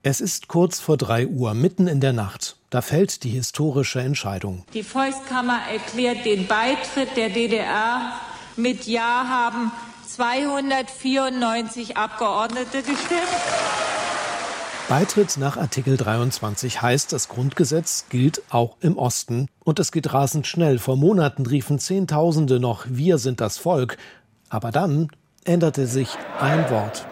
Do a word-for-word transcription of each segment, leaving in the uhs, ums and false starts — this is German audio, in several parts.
Es ist kurz vor drei Uhr, mitten in der Nacht. Da fällt die historische Entscheidung. Die Volkskammer erklärt den Beitritt der D D R. Mit Ja haben zweihundertvierundneunzig Abgeordnete gestimmt. Beitritt nach Artikel dreiundzwanzig heißt, das Grundgesetz gilt auch im Osten. Und es geht rasend schnell. Vor Monaten riefen Zehntausende noch, wir sind das Volk. Aber dann änderte sich ein Wort.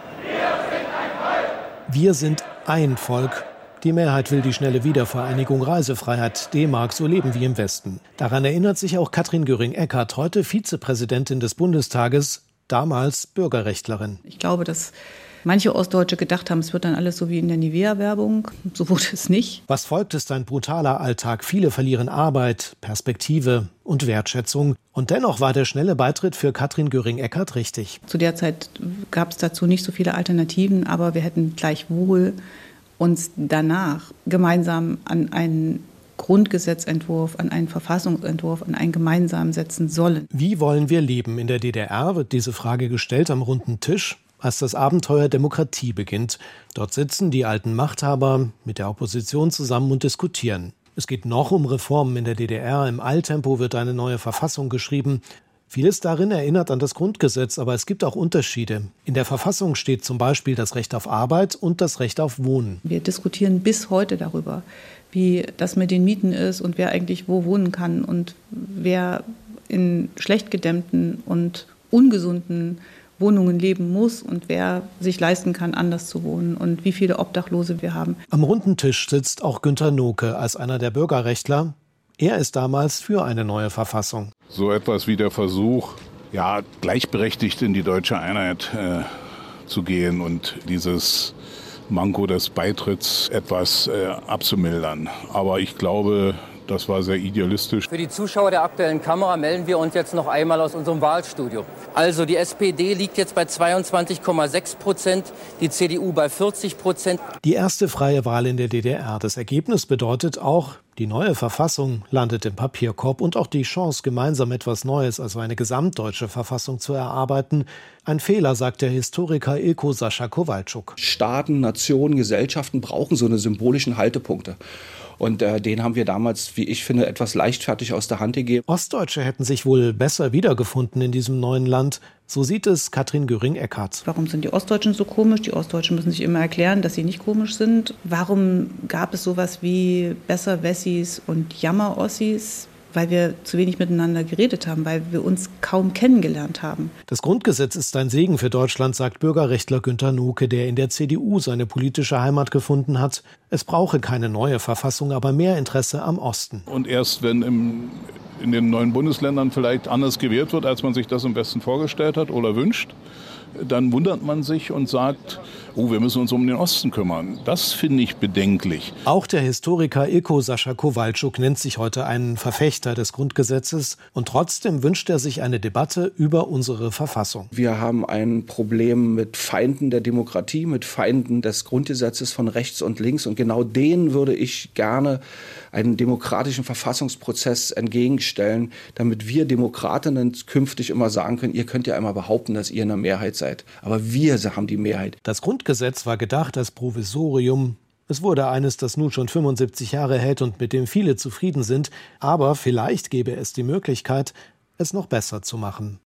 Wir sind ein Volk. Die Mehrheit will die schnelle Wiedervereinigung, Reisefreiheit, D-Mark, so leben wie im Westen. Daran erinnert sich auch Katrin Göring-Eckardt, heute Vizepräsidentin des Bundestages, damals Bürgerrechtlerin. Ich glaube, dass manche Ostdeutsche gedacht haben, es wird dann alles so wie in der Nivea-Werbung. So wurde es nicht. Was folgt, ist ein brutaler Alltag. Viele verlieren Arbeit, Perspektive und Wertschätzung. Und dennoch war der schnelle Beitritt für Katrin Göring-Eckardt richtig. Zu der Zeit gab es dazu nicht so viele Alternativen, aber wir hätten gleichwohl uns danach gemeinsam an einen Grundgesetzentwurf, an einen Verfassungsentwurf, an einen gemeinsamen setzen sollen. Wie wollen wir leben? In der D D R wird diese Frage gestellt am runden Tisch, als das Abenteuer Demokratie beginnt. Dort sitzen die alten Machthaber mit der Opposition zusammen und diskutieren. Es geht noch um Reformen in der D D R. Im Eiltempo wird eine neue Verfassung geschrieben. Vieles darin erinnert an das Grundgesetz, aber es gibt auch Unterschiede. In der Verfassung steht zum Beispiel das Recht auf Arbeit und das Recht auf Wohnen. Wir diskutieren bis heute darüber, wie das mit den Mieten ist und wer eigentlich wo wohnen kann und wer in schlecht gedämmten und ungesunden Wohnungen leben muss und wer sich leisten kann, anders zu wohnen und wie viele Obdachlose wir haben. Am runden Tisch sitzt auch Günter Noke als einer der Bürgerrechtler. Er ist damals für eine neue Verfassung. So etwas wie der Versuch, ja, gleichberechtigt in die deutsche Einheit äh, zu gehen und dieses Manko des Beitritts etwas äh, abzumildern. Aber ich glaube, das war sehr idealistisch. Für die Zuschauer der aktuellen Kamera melden wir uns jetzt noch einmal aus unserem Wahlstudio. Also die S P D liegt jetzt bei zweiundzwanzig Komma sechs Prozent, die C D U bei vierzig Prozent. Die erste freie Wahl in der D D R. Das Ergebnis bedeutet auch, die neue Verfassung landet im Papierkorb und auch die Chance, gemeinsam etwas Neues, also eine gesamtdeutsche Verfassung zu erarbeiten. Ein Fehler, sagt der Historiker Ilko Sascha Kowalczuk. Staaten, Nationen, Gesellschaften brauchen so eine symbolischen Haltepunkte. Und äh, den haben wir damals, wie ich finde, etwas leichtfertig aus der Hand gegeben. Ostdeutsche hätten sich wohl besser wiedergefunden in diesem neuen Land. So sieht es Katrin Göring-Eckardt. Warum sind die Ostdeutschen so komisch? Die Ostdeutschen müssen sich immer erklären, dass sie nicht komisch sind. Warum gab es sowas wie Besserwessis und Jammerossis? Weil wir zu wenig miteinander geredet haben, weil wir uns kaum kennengelernt haben. Das Grundgesetz ist ein Segen für Deutschland, sagt Bürgerrechtler Günter Noke, der in der C D U seine politische Heimat gefunden hat. Es brauche keine neue Verfassung, aber mehr Interesse am Osten. Und erst wenn im, in den neuen Bundesländern vielleicht anders gewählt wird, als man sich das im Westen vorgestellt hat oder wünscht, dann wundert man sich und sagt, oh, wir müssen uns um den Osten kümmern. Das finde ich bedenklich. Auch der Historiker Ilko Sascha Kowalczuk nennt sich heute einen Verfechter des Grundgesetzes und trotzdem wünscht er sich eine Debatte über unsere Verfassung. Wir haben ein Problem mit Feinden der Demokratie, mit Feinden des Grundgesetzes von rechts und links und genau denen würde ich gerne einen demokratischen Verfassungsprozess entgegenstellen, damit wir Demokratinnen künftig immer sagen können, ihr könnt ja einmal behaupten, dass ihr in der Mehrheit seid. Aber wir haben die Mehrheit. Das Grundgesetz war gedacht als Provisorium. Es wurde eines, das nun schon fünfundsiebzig Jahre hält und mit dem viele zufrieden sind. Aber vielleicht gäbe es die Möglichkeit, es noch besser zu machen.